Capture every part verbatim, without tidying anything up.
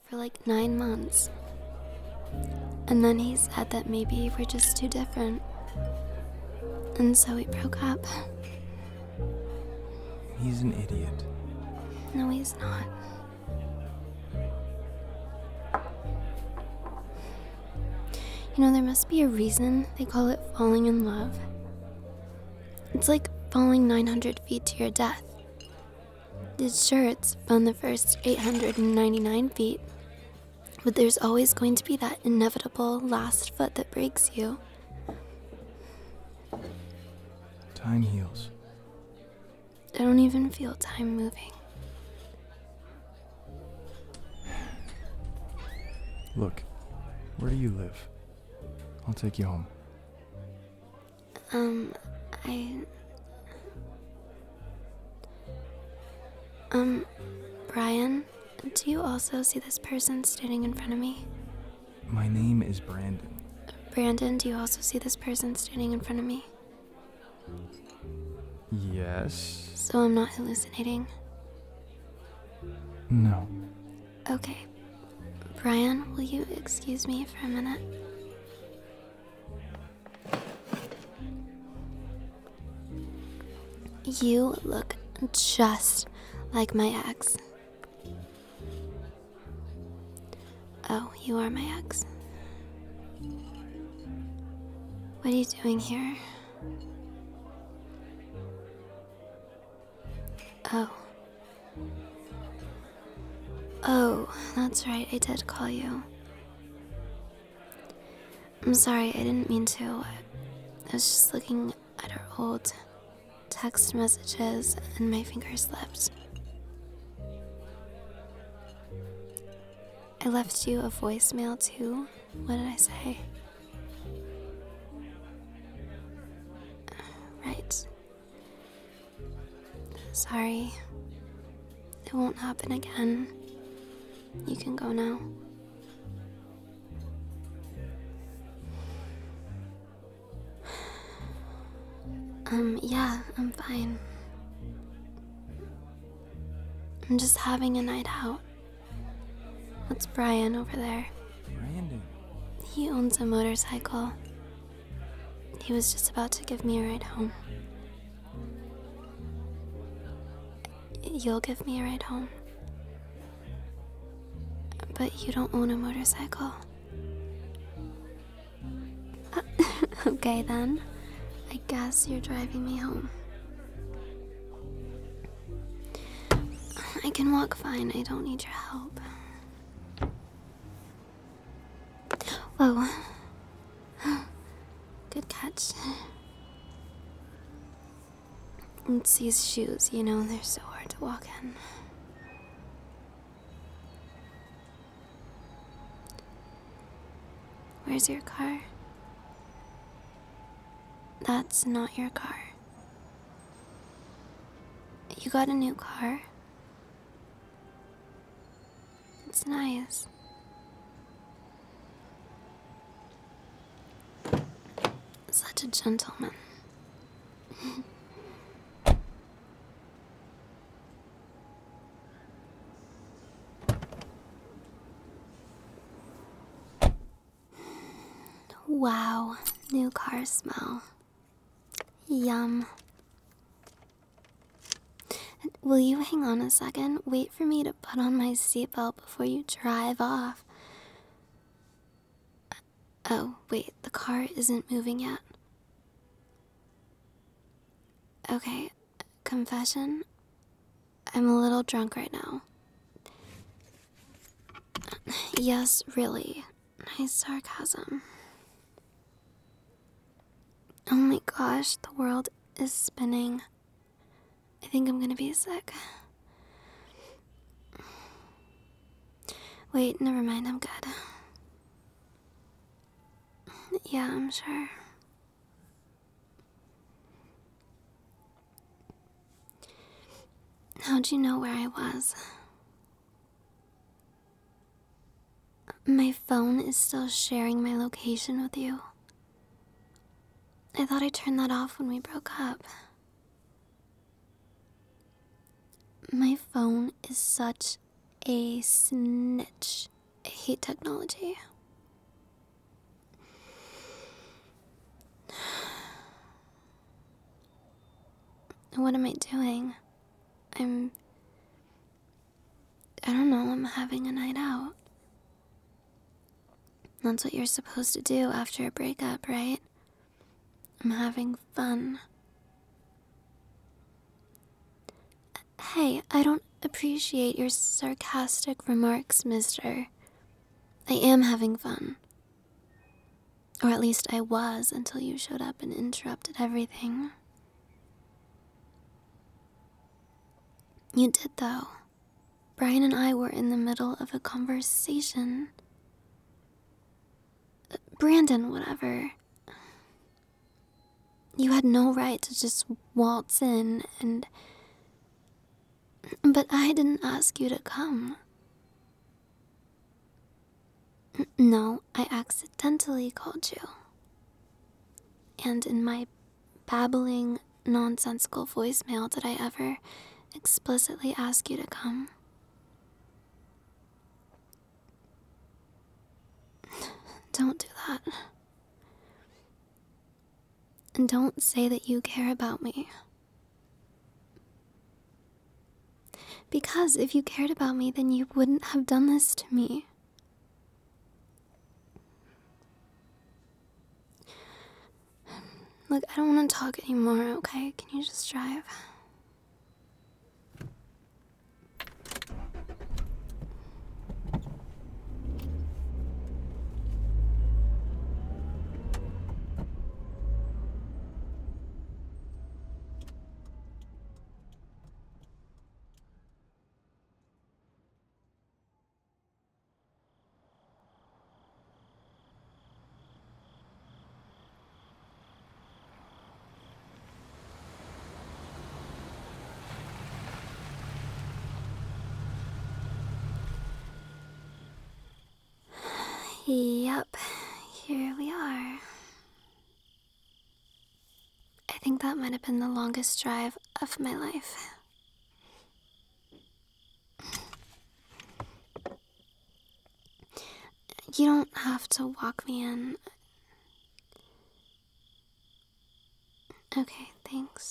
for like nine months. And then he said that maybe we're just too different. And so we broke up. He's an idiot. No, he's not. You know, there must be a reason they call it falling in love. It's like falling nine hundred feet to your death. It's sure it's fun the first eight hundred ninety-nine feet, but there's always going to be that inevitable last foot that breaks you. Time heals. I don't even feel time moving. Look, where do you live? I'll take you home. Um, I... Um, Brian, do you also see this person standing in front of me? My name is Brandon. Brandon, do you also see this person standing in front of me? Yes. So I'm not hallucinating? No. Okay. Brian, will you excuse me for a minute? You look just like my ex. Oh, you are my ex. What are you doing here? Oh. Oh, that's right, I did call you. I'm sorry, I didn't mean to. I was just looking at our old text messages and my finger slipped. I left you a voicemail too. What did I say? Right. Sorry. It won't happen again. You can go now. Um, yeah, I'm fine. I'm just having a night out. That's Brian over there. Brandon. He owns a motorcycle. He was just about to give me a ride home. You'll give me a ride home. But you don't own a motorcycle. Uh, okay then. I guess you're driving me home. I can walk fine. I don't need your help. Whoa. Good catch. It's these shoes, you know, they're so hard to walk in. Where's your car? That's not your car. You got a new car? It's nice. Such a gentleman. Wow, new car smell. Yum. Will you hang on a second? Wait for me to put on my seatbelt before you drive off. Oh, wait, the car isn't moving yet. Okay, confession. I'm a little drunk right now. Yes, really. Nice sarcasm. Oh my gosh, the world is spinning. I think I'm gonna be sick. Wait, never mind, I'm good. Yeah, I'm sure. How'd you know where I was? My phone is still sharing my location with you. I thought I turned that off when we broke up. My phone is such a snitch. I hate technology. What am I doing? I'm... I don't know, I'm having a night out. That's what you're supposed to do after a breakup, right? I'm having fun. Hey, I don't appreciate your sarcastic remarks, mister. I am having fun. Or at least I was until you showed up and interrupted everything. You did, though. Brian and I were in the middle of a conversation. Brandon, whatever. You had no right to just waltz in and... But I didn't ask you to come. N- No, I accidentally called you. And in my babbling, nonsensical voicemail, did I ever explicitly ask you to come? Don't do that. And don't say that you care about me. Because if you cared about me, then you wouldn't have done this to me. Look, I don't want to talk anymore, okay? Can you just drive? Yep, here we are. I think that might have been the longest drive of my life. You don't have to walk me in. Okay, thanks.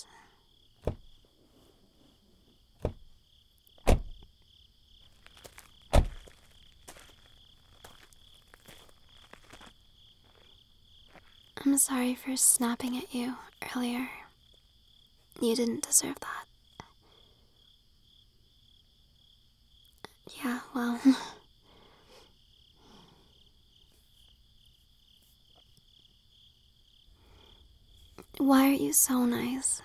I'm sorry for snapping at you earlier. You didn't deserve that. Yeah, well... Why are you so nice?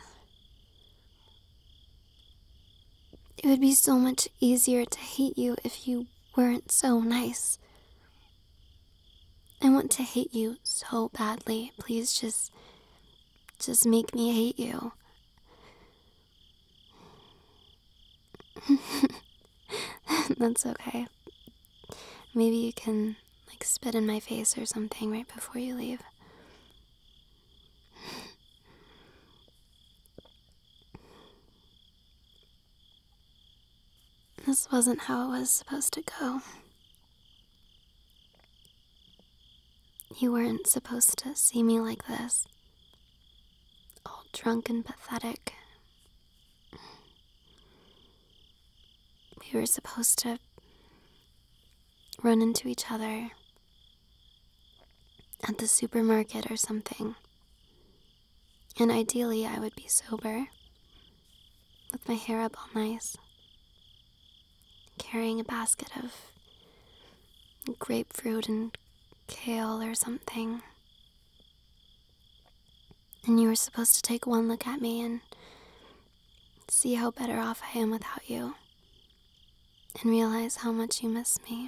It would be so much easier to hate you if you weren't so nice. I want to hate you so badly. Please just... just make me hate you. That's okay. Maybe you can, like, spit in my face or something right before you leave. This wasn't how it was supposed to go. You weren't supposed to see me like this. All drunk and pathetic. We were supposed to run into each other at the supermarket or something. And ideally, I would be sober, with my hair up all nice, carrying a basket of grapefruit and kale or something. And you were supposed to take one look at me and see how better off I am without you, and realize how much you miss me.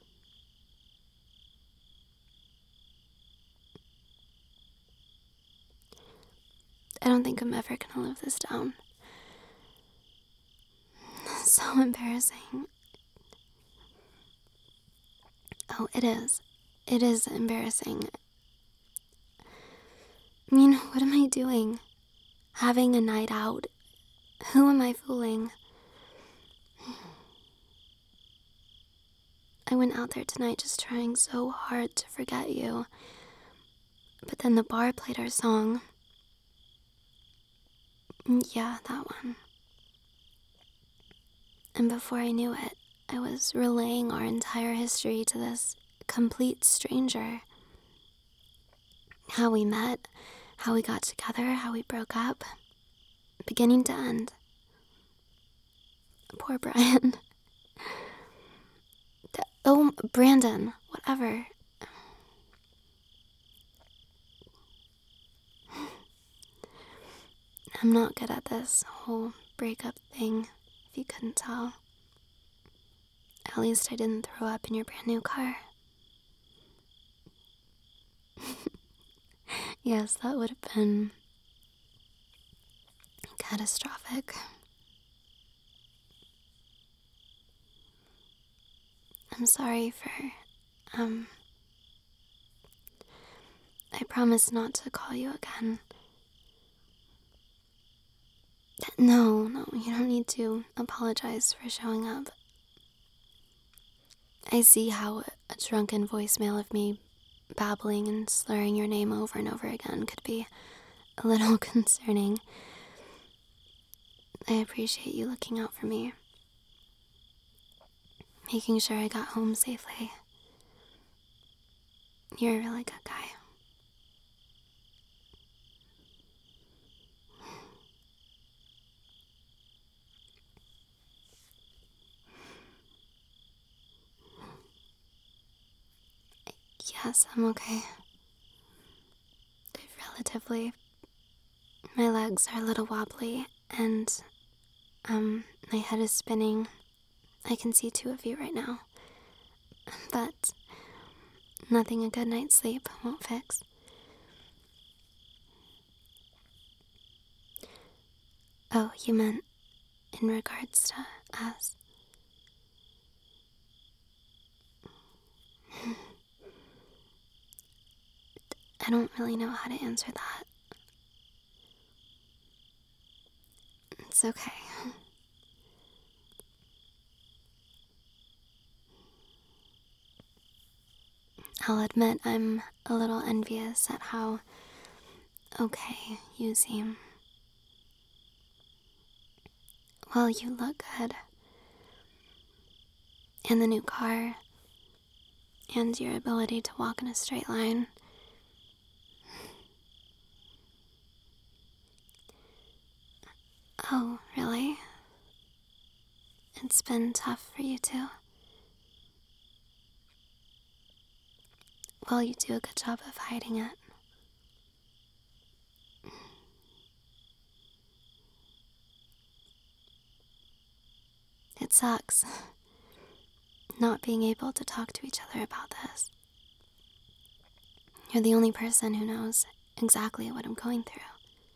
I don't think I'm ever gonna live this down. It's so embarrassing. Oh, it is. It is embarrassing. I mean, what am I doing? Having a night out? Who am I fooling? I went out there tonight just trying so hard to forget you. But then the bar played our song. Yeah, that one. And before I knew it, I was relaying our entire history to this complete stranger. How we met, how we got together, how we broke up, beginning to end. Poor Brian. Oh, Brandon, whatever. I'm not good at this whole breakup thing, if you couldn't tell. At least I didn't throw up in your brand new car. Yes, that would have been catastrophic. I'm sorry for, um... I promise not to call you again. No, no, you don't need to apologize for showing up. I see how a drunken voicemail of me babbling and slurring your name over and over again could be a little concerning. I appreciate you looking out for me, making sure I got home safely. You're a really good guy. Yes, I'm okay. Relatively. My legs are a little wobbly, and, um, my head is spinning. I can see two of you right now. But nothing a good night's sleep won't fix. Oh, you meant in regards to us? I don't really know how to answer that. It's okay. I'll admit I'm a little envious at how okay you seem. Well, you look good. And the new car, and your ability to walk in a straight line. Oh, really? It's been tough for you too? Well, you do a good job of hiding it. It sucks, not being able to talk to each other about this. You're the only person who knows exactly what I'm going through.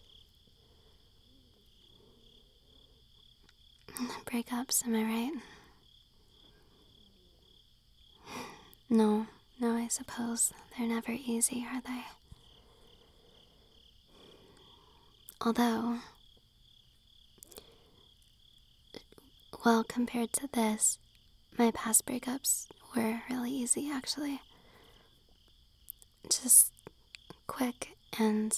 Breakups, am I right? No, no, I suppose they're never easy, are they? Although, well, compared to this, my past breakups were really easy, actually. Just quick and,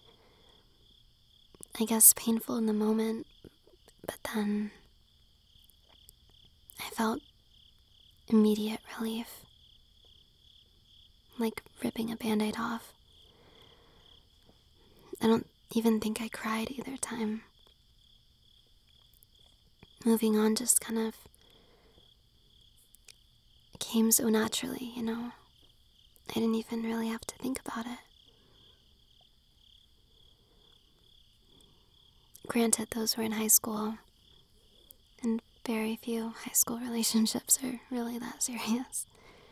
I guess, painful in the moment, but then I felt immediate relief. Like ripping a band-aid off. I don't even think I cried either time. Moving on just kind of came so naturally, you know. I didn't even really have to think about it. Granted, those were in high school, and very few high school relationships are really that serious.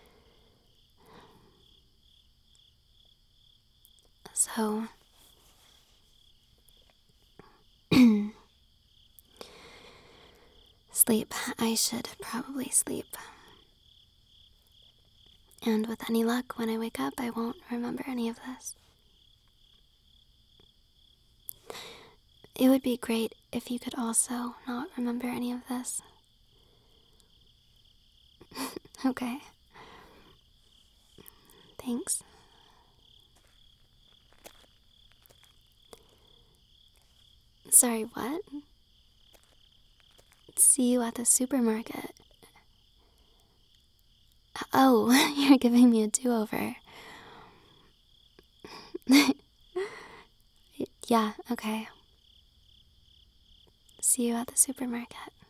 So, sleep. I should probably sleep. And with any luck, when I wake up, I won't remember any of this. It would be great if you could also not remember any of this. Okay, Thanks. Sorry, what? See you at the supermarket. Oh, you're giving me a do-over. Yeah, okay. See you at the supermarket.